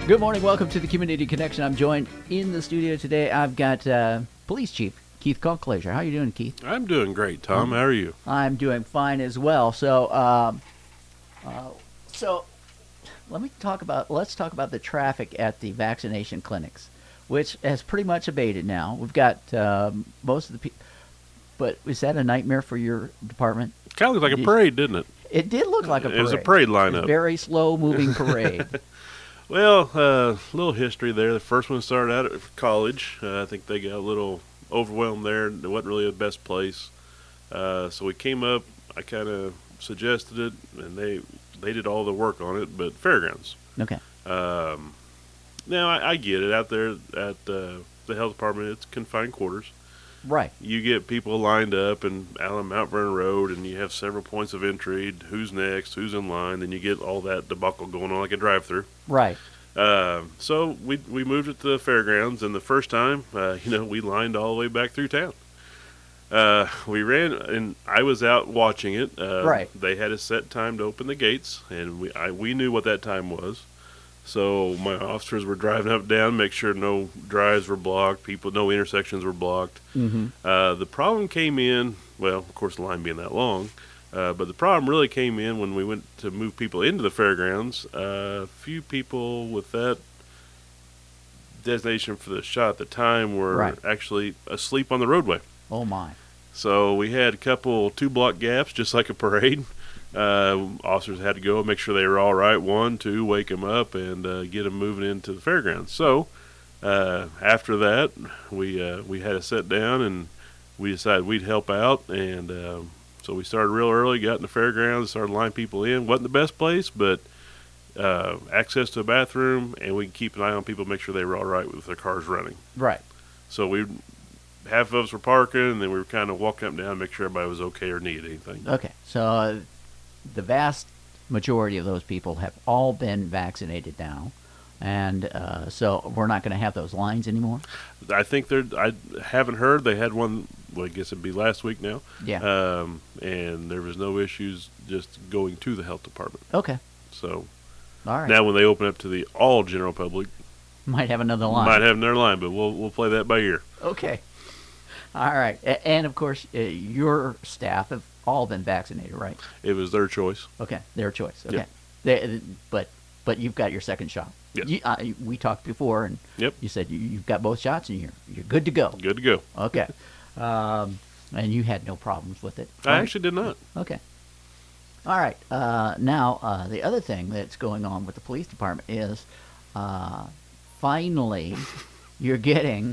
Good morning. Welcome to the Community Connection. I'm joined in the studio today. I've got Police Chief Keith Kalklaser. How are you doing, Keith? I'm doing great, Tom. How are you? I'm doing fine as well. So let's talk about the traffic at the vaccination clinics, which has pretty much abated now. We've got most of the people, but is that a nightmare for your department? Kind of looked like a parade, didn't it? It did look like a parade. It was a parade lineup. It was a very slow-moving parade. Well, a little history there. The first one started out at college. I think they got a little overwhelmed there. It wasn't really the best place. So we came up. I kind of suggested it, and they did all the work on it, but fairgrounds. Okay. Now, I get it. Out there at the health department, it's confined quarters. Right. You get people lined up and out on Mount Vernon Road, and you have several points of entry. Who's next? Who's in line? Then you get all that debacle going on like a drive-through. Right. So we moved it to the fairgrounds, and the first time, we lined all the way back through town. We ran, and I was out watching it. Right. They had a set time to open the gates, and we knew what that time was. So my officers were driving up and down, make sure no drives were blocked, no intersections were blocked. Mm-hmm. The problem came in, well, of course, the line being that long, but the problem really came in when we went to move people into the fairgrounds. A few people with that designation for the shot at the time were actually asleep on the roadway. Oh, my. So we had a couple 2-block gaps, just like a parade. Officers had to go and make sure they were all right. 1, 2, wake them up and get them moving into the fairgrounds. So after that, we had to sit down and we decided we'd help out. And so we started real early, got in the fairgrounds, started lining people in. Wasn't the best place, but access to a bathroom, and we could keep an eye on people, make sure they were all right with their cars running. Right. So half of us were parking, and then we were kind of walking up and down, make sure everybody was okay or needed anything. Okay. So the vast majority of those people have all been vaccinated now, and so we're not going to have those lines anymore? I think I haven't heard. They had one, well, I guess it'd be last week now. Yeah. And there was no issues just going to the health department. Okay. So all right. Now when they open up to the all general public, might have another line. But we'll play that by ear. Okay. All right. And, of course, your staff have all been vaccinated, right? It was their choice. Okay, their choice. Okay. Yep. But you've got your second shot. Yes. We talked before, and yep. You said you've got both shots, and you're good to go. Good to go. Okay. And you had no problems with it? I actually did not. Okay. All right. Now, the other thing that's going on with the police department is finally you're getting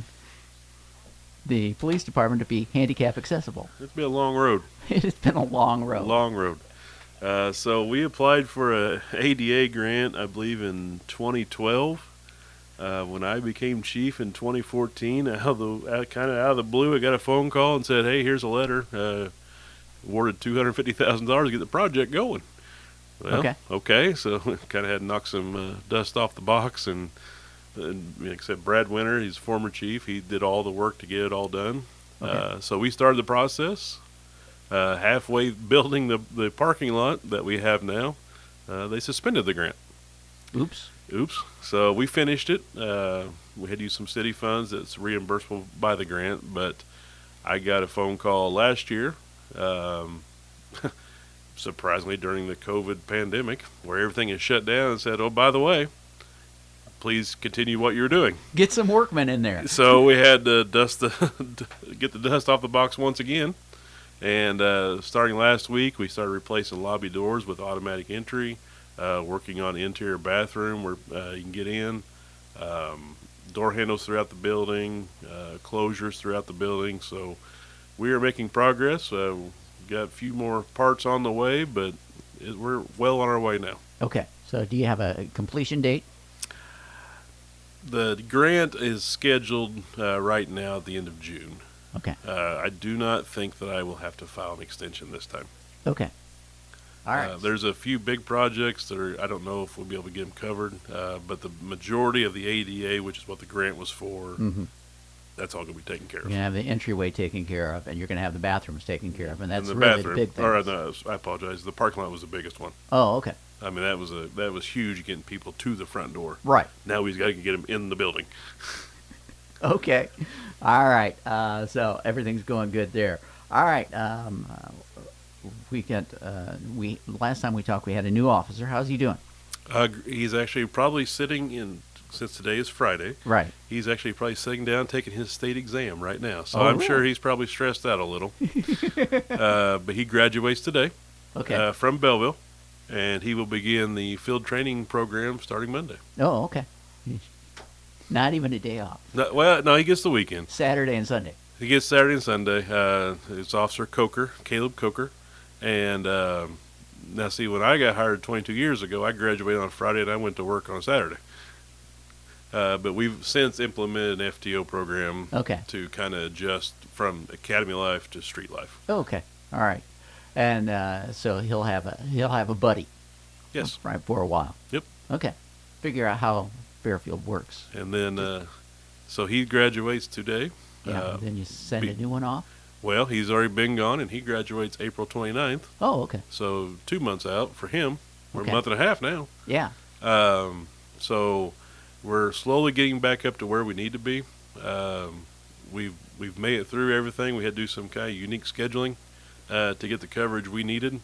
the police department to be handicap accessible. It's been a long road. It has been a long road. Long road. So we applied for a ADA grant, I believe, in 2012. When I became chief in 2014, kind of out of the blue, I got a phone call and said, "Hey, here's a letter. Awarded $250,000 to get the project going." Well, okay. So kind of had to knock some dust off the box, and like I said, Brad Winter, he's former chief. He did all the work to get it all done. Okay. So we started the process. Halfway building the parking lot that we have now, they suspended the grant. Oops. So we finished it. We had to use some city funds that's reimbursable by the grant, but I got a phone call last year, surprisingly during the COVID pandemic, where everything is shut down, and said, "Oh, by the way, please continue what you're doing. Get some workmen in there." So we had to get the dust off the box once again. And starting last week, we started replacing lobby doors with automatic entry, working on the interior bathroom where you can get in, door handles throughout the building, closures throughout the building. So we are making progress. We've got a few more parts on the way, but we're well on our way now. Okay. So do you have a completion date? The grant is scheduled right now at the end of June. Okay. I do not think that I will have to file an extension this time. Okay. All right. There's a few big projects that I don't know if we'll be able to get them covered, but the majority of the ADA, which is what the grant was for, That's all going to be taken care of. You're going to have the entryway taken care of, and you're going to have the bathrooms taken care of, and that's And the really bathroom, the big thing. or no, I apologize. The parking lot was the biggest one. Oh, okay. I mean, that was huge, getting people to the front door. Right. Now we've got to get them in the building. Okay. All right. So everything's going good there. All right. Last time we talked, we had a new officer. How's he doing? He's actually probably sitting in, since today is Friday. Right. He's actually probably sitting down taking his state exam right now. So Oh, I'm really? sure he's probably stressed out a little. But he graduates today Okay. from Belleville, and he will begin the field training program starting Monday. Oh, okay. Not even a day off. No, he gets the weekend. Saturday and Sunday. He gets Saturday and Sunday. It's Officer Coker, Caleb Coker. And now, see, when I got hired 22 years ago, I graduated on Friday and I went to work on Saturday. But we've since implemented an FTO program Okay. to kind of adjust from academy life to street life. Okay. All right. And so he'll have a buddy. Yes. Right, for a while. Yep. Okay. Figure out how Fairfield works. And then, so he graduates today. Yeah. Then you send a new one off. Well, he's already been gone, and he graduates April 29th. Oh, okay. So 2 months out for him. We're Okay. a month and a half now. Yeah. So we're slowly getting back up to where we need to be. We've made it through everything. We had to do some kind of unique scheduling to get the coverage we needed.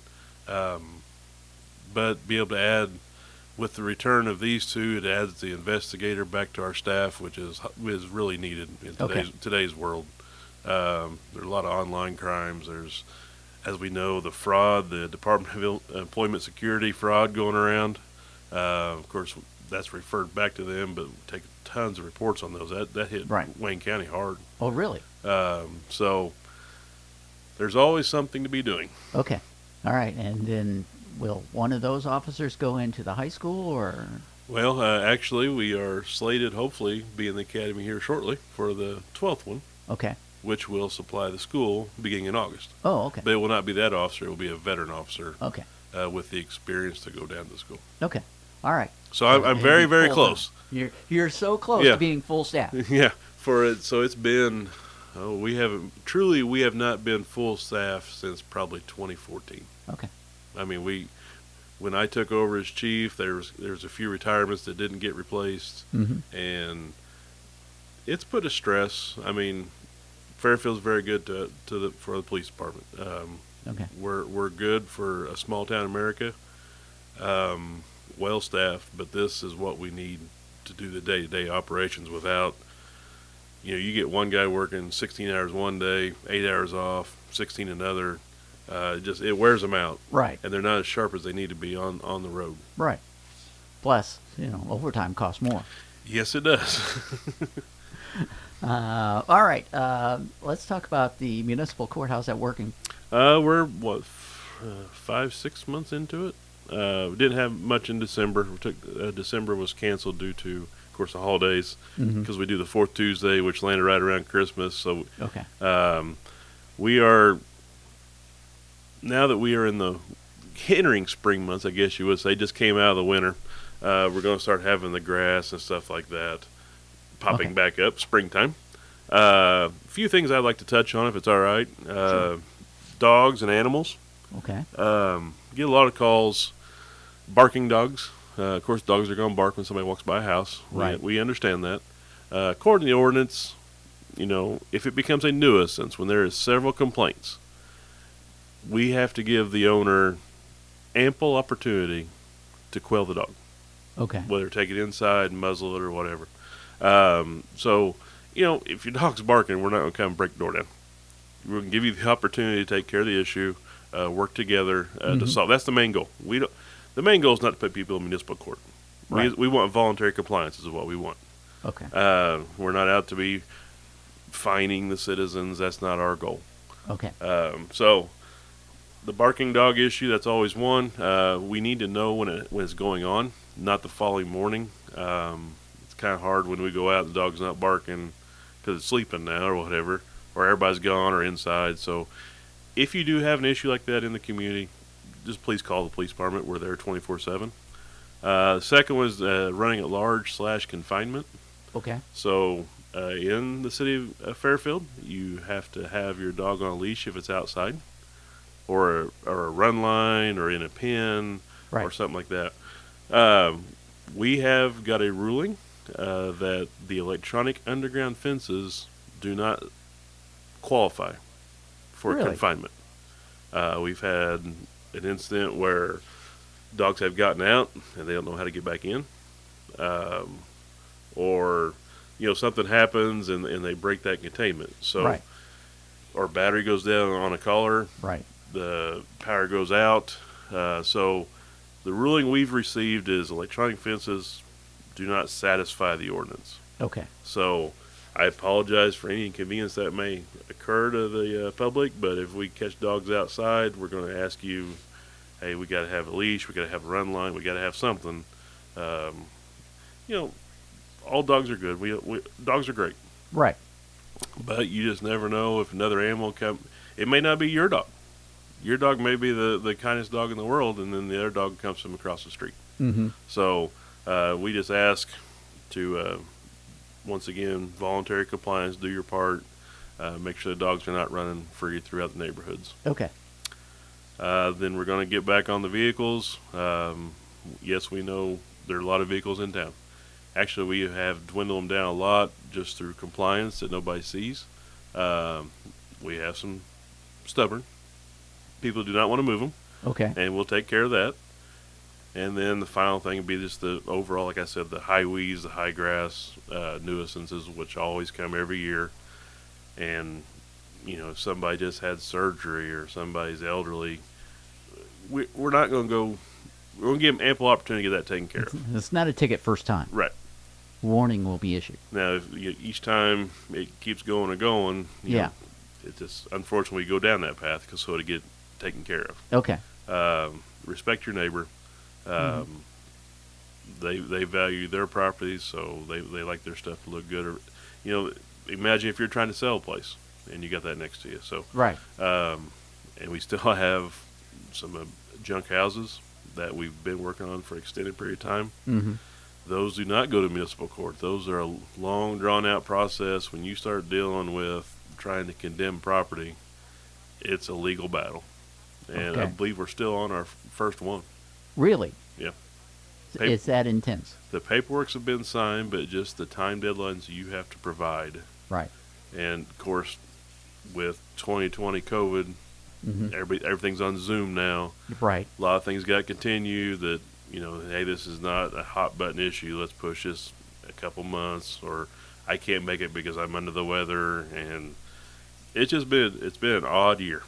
But be able to add, with the return of these two, it adds the investigator back to our staff, which is really needed in today's world. There are a lot of online crimes. There's, as we know, the fraud, the Department of Employment Security fraud going around. Of course, that's referred back to them, but we take tons of reports on those. That hit Right. Wayne County hard. Oh, really? So there's always something to be doing. Okay. All right. And then will one of those officers go into the high school or? Well, actually, we are slated, hopefully, be in the academy here shortly for the 12th one, Okay. which will supply the school beginning in August. Oh, okay. But it will not be that officer. It will be a veteran officer Okay. with the experience to go down to school. Okay. All right. So I'm very, very Full close. time. You're so close Yeah. to being full staff. Yeah, for it. So it's been, we have not been full staff since probably 2014. Okay. I mean, when I took over as chief, there's a few retirements that didn't get replaced, Mm-hmm. and it's put a stress. I mean, Fairfield's very good for the police department. Okay. We're good for a small town America, well staffed, but this is what we need to do the day-to-day operations without, you get one guy working 16 hours one day, 8 hours off, 16 another. It wears them out, Right. and they're not as sharp as they need to be on the road. Right. Plus, overtime costs more. Yes, it does. All right. Let's talk about the municipal court. How's that working? We're 5-6 months into it. We didn't have much in December. December was canceled due to, of course, the holidays, because we do the fourth Tuesday, which landed right around Christmas. So Okay. we are, now that we are in the entering spring months, I guess you would say, just came out of the winter. We're going to start having the grass and stuff like that popping Okay. back up springtime. A few things I'd like to touch on, if it's all right. Sure. Dogs and animals. Okay. Get a lot of calls, barking dogs. Of course, dogs are going to bark when somebody walks by a house. Right. We understand that. According to the ordinance, if it becomes a nuisance, when there is several complaints, we have to give the owner ample opportunity to quell the dog, Okay. whether take it inside, muzzle it, or whatever. So, if your dog's barking, we're not going to come and break the door down. We're going to give you the opportunity to take care of the issue, work together to solve. That's the main goal. The main goal is not to put people in municipal court. Right. We want voluntary compliance is what we want. Okay. We're not out to be fining the citizens. That's not our goal. Okay. So the barking dog issue, that's always one. We need to know when it's going on, not the following morning. It's kind of hard when we go out and the dog's not barking because it's sleeping now or whatever, or everybody's gone or inside. So if you do have an issue like that in the community, just please call the police department. We're there 24/7. The second was running at large / confinement. Okay. So in the city of Fairfield, you have to have your dog on a leash if it's outside, or a run line, or in a pen, Right. or something like that. We have got a ruling that the electronic underground fences do not qualify for Really? confinement. We've had an incident where dogs have gotten out and they don't know how to get back in, or something happens and they break that containment. So, Right. or battery goes down on a collar, Right. the power goes out. So the ruling we've received is electronic fences do not satisfy the ordinance. Okay. So I apologize for any inconvenience that may occur to the public, but if we catch dogs outside, we're going to ask you, hey, we got to have a leash, we got to have a run line, we got to have something. All dogs are good. Dogs are great, Right. but you just never know if another animal come. It may not be your dog. Your dog may be the kindest dog in the world, and then the other dog comes from across the street. Mm-hmm. So we just ask to, once again, voluntary compliance, do your part, make sure the dogs are not running free throughout the neighborhoods. Okay. Then we're going to get back on the vehicles. Yes, we know there are a lot of vehicles in town. Actually, we have dwindled them down a lot just through compliance that nobody sees. We have some stubborn people who do not want to move them, Okay. and we'll take care of that. And then the final thing would be just the overall, like I said, the high weeds, the high grass nuisances, which always come every year. And, if somebody just had surgery or somebody's elderly, we're not going to go, we're going to give them ample opportunity to get that taken care of. It's not a ticket first time. Right. Warning will be issued. Now, if each time it keeps going and going, Yeah. it just, unfortunately, we go down that path so to get taken care of. Okay. Respect your neighbor. They value their properties, so they like their stuff to look good. Or, imagine if you're trying to sell a place and you got that next to you. So, Right. and we still have some junk houses that we've been working on for an extended period of time. Mm-hmm. Those do not go to municipal court. Those are a long, drawn-out process. When you start dealing with trying to condemn property, it's a legal battle. And I Okay. believe we're still on our first one. Really? Yeah. It's that intense. The paperwork's have been signed, but just the time deadlines you have to provide. Right. And, of course, with 2020 COVID, Mm-hmm. everything's on Zoom now. Right. A lot of things got to continue that, hey, this is not a hot button issue. Let's push this a couple months, or I can't make it because I'm under the weather. And it's been an odd year.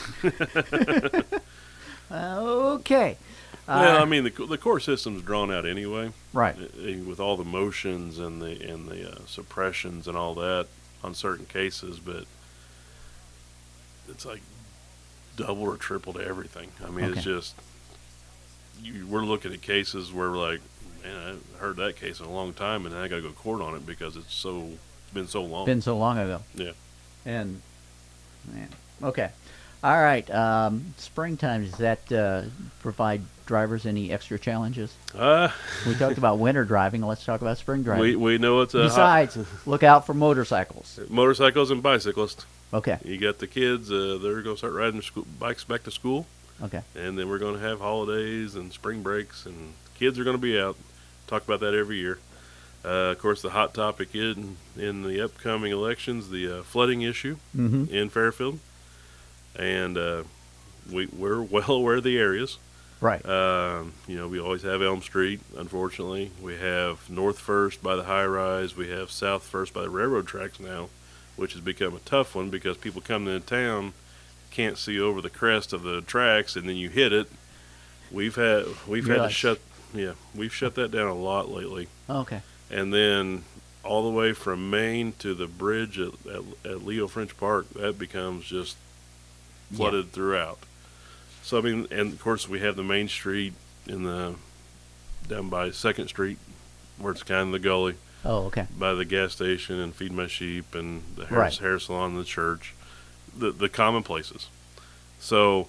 Okay. Well, I mean, the court system's drawn out anyway. Right. With all the motions and the suppressions and all that on certain cases, but it's like double or triple to everything. I mean, Okay. it's just we're looking at cases where we're like, man, I haven't heard that case in a long time, and I got to go to court on it because it's been so long. Been so long ago. Yeah. And, man. Okay. All right. Springtime, does that provide drivers any extra challenges? We talked about winter driving. Let's talk about spring driving. we know it's a Besides, look out for motorcycles. motorcycles and bicyclists. Okay. You got the kids; they're going to start riding their bikes back to school. Okay. And then we're going to have holidays and spring breaks, and kids are going to be out. Talk about that every year. Of course, the hot topic in the upcoming elections, the flooding issue Mm-hmm. in Fairfield. And we're well aware of the areas. Right. We always have Elm Street, unfortunately. We have North First by the high rise. We have South First by the railroad tracks now, which has become a tough one because people coming into town can't see over the crest of the tracks, and then you hit it. We've had to shut that down a lot lately. Okay. And then all the way from Maine to the bridge at Leo French Park, that becomes just flooded throughout. So I mean, and of course we have the main street down by 2nd Street, where it's kind of the gully. Oh, okay. By the gas station and Feed My Sheep and the Right. hair salon and the church, the common places. So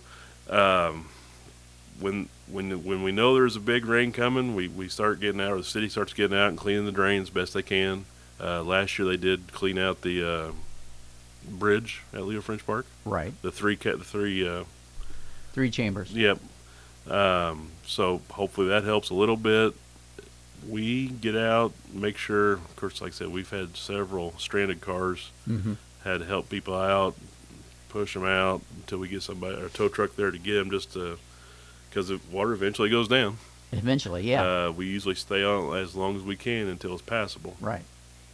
when we know there's a big rain coming, we start getting out, or the city starts getting out and cleaning the drains best they can. Last year they did clean out the bridge at Leo French Park. Right. The three. 3 chambers. Yep. So hopefully that helps a little bit. We get out, make sure. Of course, like I said, we've had several stranded cars. Mm-hmm. Had to help people out, push them out until we get somebody or a tow truck there to get them, just to because the water eventually goes down. Eventually, yeah. We usually stay on as long as we can until it's passable. Right.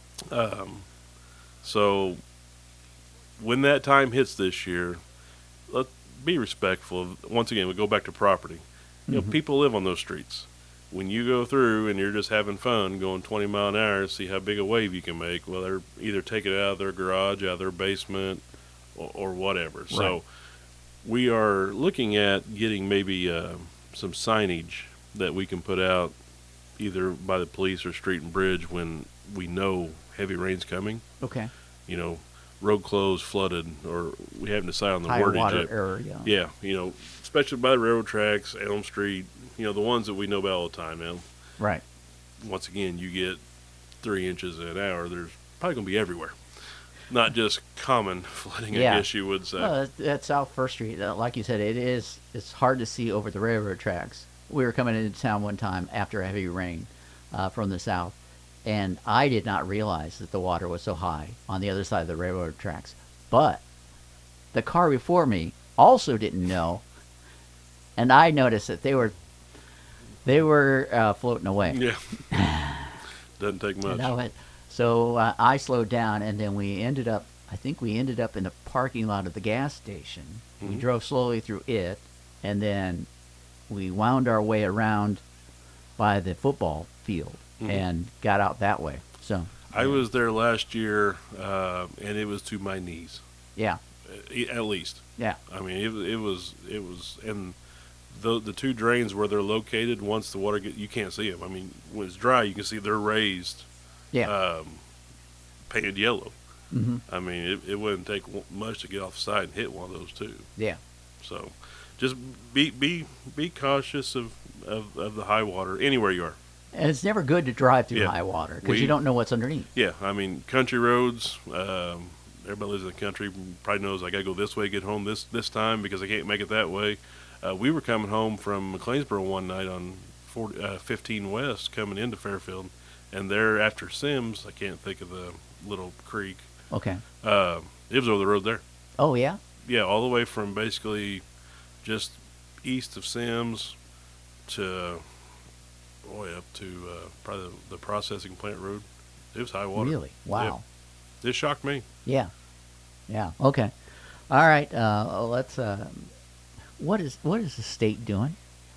So when that time hits this year, let's be respectful of, once again, we go back to property. You know, people live on those streets. When you go through and you're just having fun going 20 mile an hour to see how big a wave you can make, well, they're either taking it out of their garage, out of their basement, or whatever. Right. So we are looking at getting maybe some signage that we can put out either by the police or street and bridge when we know heavy rain's coming. Okay. You know, road closed, flooded, or we haven't decided on the high wordage water yet. area. Yeah, you know, especially by the railroad tracks, Elm Street, you know, the ones that we know about all the time now. Right. Once again, you get 3 inches in an hour, there's probably going to be everywhere. Not just common flooding, I guess you would say. Well, that's South First Street. Like you said, it's hard to see over the railroad tracks. We were coming into town one time after a heavy rain from the south, and I did not realize that the water was so high on the other side of the railroad tracks. But the car before me also didn't know, and I noticed that they were floating away. Yeah. Doesn't take much. So I slowed down, and then I think we ended up in the parking lot of the gas station. Mm-hmm. We drove slowly through it, and then we wound our way around by the football field and got out that way. So I was there last year, and it was to my knees. Yeah. At least. Yeah. I mean, it was, and the two drains where they're located, once the water you can't see them. I mean, when it's dry, you can see they're raised. Yeah. Painted yellow. Mm-hmm. I mean, it wouldn't take much to get off the side and hit one of those two. Yeah. So, just be cautious of the high water anywhere you are. And it's never good to drive through high water because you don't know what's underneath. Yeah, I mean, country roads. Everybody lives in the country probably knows I got to go this way, get home this time because I can't make it that way. We were coming home from McLeansboro one night on 15 West coming into Fairfield. And there, after Sims, I can't think of the little creek. Okay. It was over the road there. Oh, yeah? Yeah, all the way from basically just east of Sims to, up to probably the processing plant road. It was high water. Really? Wow. Yeah. It shocked me. Yeah. Yeah. Okay. All right. Let's. What is the state doing?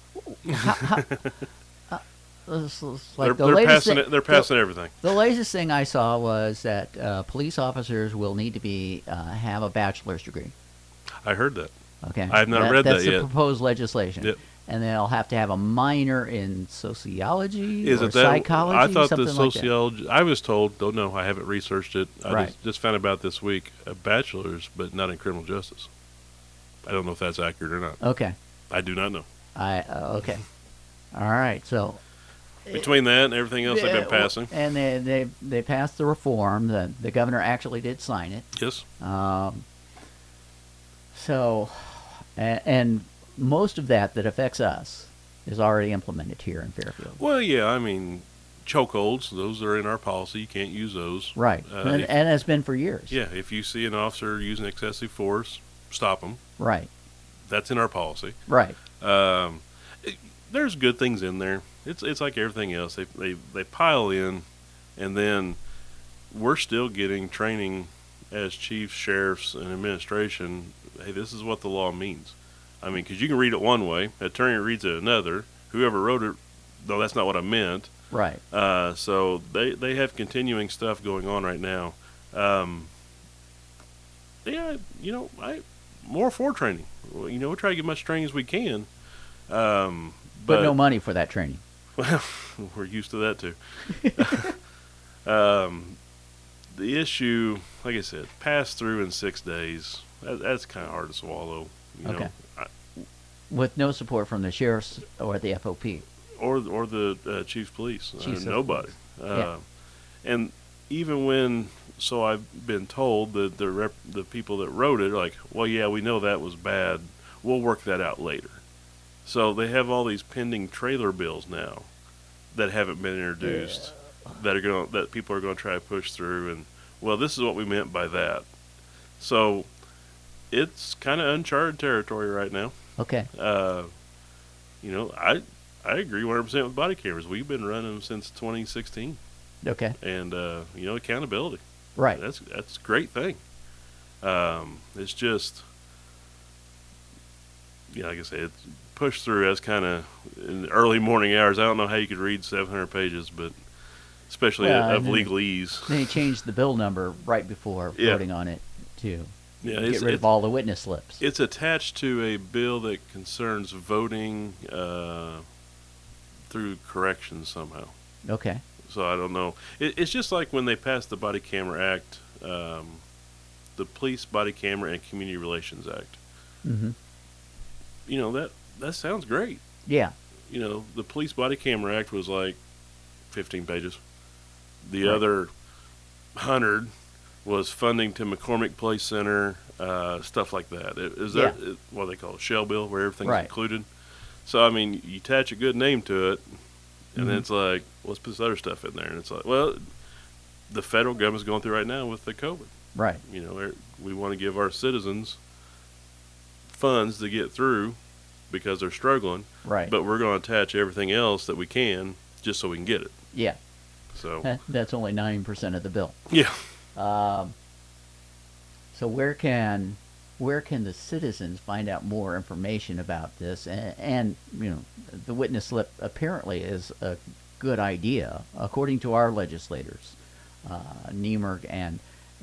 Like they're passing everything. The latest thing I saw was that police officers will need to have a bachelor's degree. I heard that. Okay. I have not read that yet. That's the proposed legislation. Yep. And they'll have to have a minor in sociology or psychology. I thought something the sociology. Like I was told. Don't know. I haven't researched it. I right. just found about this week a bachelor's, but not in criminal justice. I don't know if that's accurate or not. Okay. I do not know. Okay. All right. So. Between that and everything else they've been passing. And they passed the reform. The governor actually did sign it. Yes. And most of that affects us is already implemented here in Fairfield. Well, yeah, I mean, chokeholds, those are in our policy. You can't use those. Right. And has been for years. Yeah, if you see an officer using excessive force, stop them. Right. That's in our policy. Right. There's good things in there. It's like everything else. They pile in, and then we're still getting training as chiefs, sheriffs, and administration. Hey, this is what the law means. I mean, because you can read it one way, attorney reads it another. Whoever wrote it, though, that's not what I meant. Right. So they have continuing stuff going on right now. Yeah, more for training. We try to get as much training as we can. But no money for that training. Well, we're used to that too. The issue, like I said, pass through in 6 days. That's kind of hard to swallow. Okay. With no support from the sheriffs or the FOP. Or the chief's police. Chiefs nobody. Yeah. And even when, so I've been told that the people that wrote it are like, well, yeah, we know that was bad. We'll work that out later. So they have all these pending trailer bills now that haven't been introduced that people are going to try to push through. And, well, this is what we meant by that. So it's kind of uncharted territory right now. Okay. I agree 100% with body cameras. We've been running them since 2016. Okay. And accountability. Right. That's a great thing. It's just, like I said, it's pushed through as kind of in the early morning hours. I don't know how you could read 700 pages, but especially of legalese. Then he changed the bill number right before voting on it to get rid of all the witness slips. It's attached to a bill that concerns voting through corrections somehow. Okay. So I don't know. It's just like when they passed the Body Camera Act, the Police Body Camera and Community Relations Act. Mm-hmm. That sounds great. Yeah. The Police Body Camera Act was like 15 pages. The other 100 was funding to McCormick Place Center, stuff like that. That what they call a shell bill, where everything's included? So, you attach a good name to it, and then it's like, let's put this other stuff in there. And it's like, well, the federal government's going through right now with the COVID. Right. We want to give our citizens funds to get through because they're struggling. Right. But we're going to attach everything else that we can just so we can get it. Yeah. So that's only 9% of the bill. Yeah. So where can the citizens find out more information about this? And the witness slip apparently is a good idea, according to our legislators, Niemerg and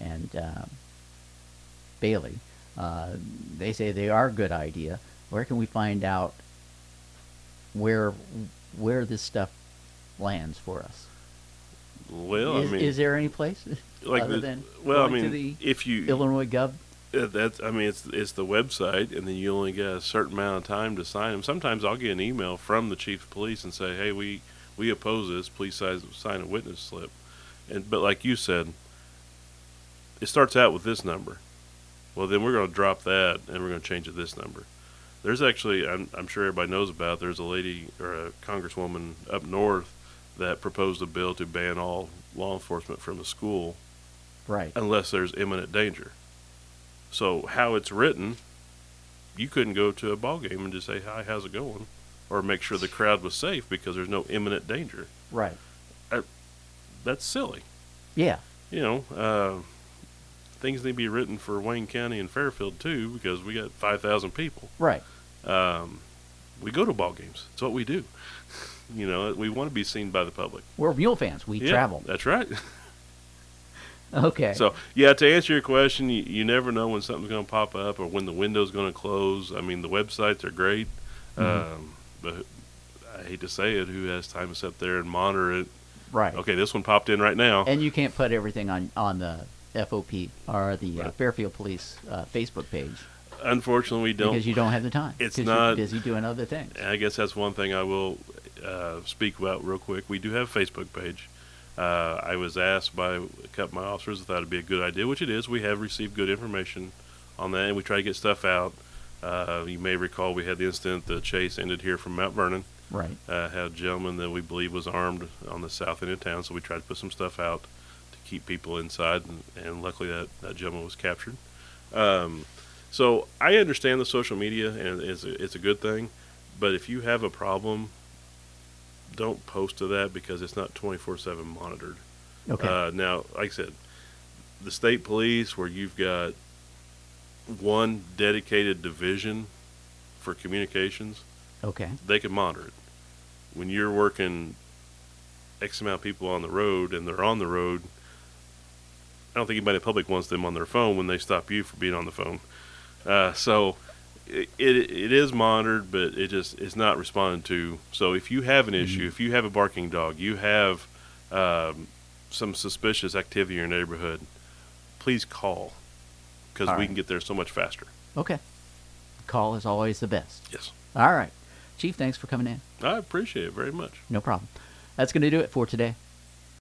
Bailey. They say they are a good idea. Where can we find out where this stuff lands for us? Well, is there any place other than to the if you Illinois Gov? It's the website, and then you only get a certain amount of time to sign them. Sometimes I'll get an email from the chief of police and say, "Hey, we oppose this. Please sign a witness slip." But like you said, it starts out with this number. Well, then we're going to drop that, and we're going to change it to this number. There's actually, I'm sure everybody knows about. There's a lady or a congresswoman up north that proposed a bill to ban all law enforcement from a school, right? Unless there's imminent danger. So how it's written, you couldn't go to a ball game and just say, "Hi, how's it going?" or make sure the crowd was safe because there's no imminent danger. Right. That's silly. Yeah. Things need to be written for Wayne County and Fairfield too, because we got 5,000 people. Right. We go to ball games. It's what we do. We want to be seen by the public. We're mule fans. We travel. That's right. Okay. So, to answer your question, you never know when something's going to pop up or when the window's going to close. The websites are great, but I hate to say it, who has time to sit there and monitor it? Right. Okay, this one popped in right now. And you can't put everything on the FOP or the Fairfield Police Facebook page. Unfortunately, we don't. Because you don't have the time. It's not. You're busy doing other things. I guess that's one thing I will speak about real quick. We do have a Facebook page. I was asked by a couple of my officers if that would be a good idea, which it is. We have received good information on that, and we try to get stuff out. You may recall we had the incident, the chase ended here from Mount Vernon. Right. Had a gentleman that we believe was armed on the south end of town, so we tried to put some stuff out to keep people inside, and luckily that gentleman was captured. So I understand the social media, and it's a good thing, but if you have a problem, don't post to that because it's not 24/7 monitored. Okay. Now, like I said, the state police, where you've got one dedicated division for communications, okay, they can monitor it. When you're working X amount of people on the road and they're on the road, I don't think anybody in the public wants them on their phone when they stop you for being on the phone. So it is monitored, but it's not responded to. So if you have an issue, if you have a barking dog, you have some suspicious activity in your neighborhood, please call, because we can get there so much faster. Okay. Call is always the best. Yes. All right. Chief, thanks for coming in. I appreciate it very much. No problem. That's going to do it for today.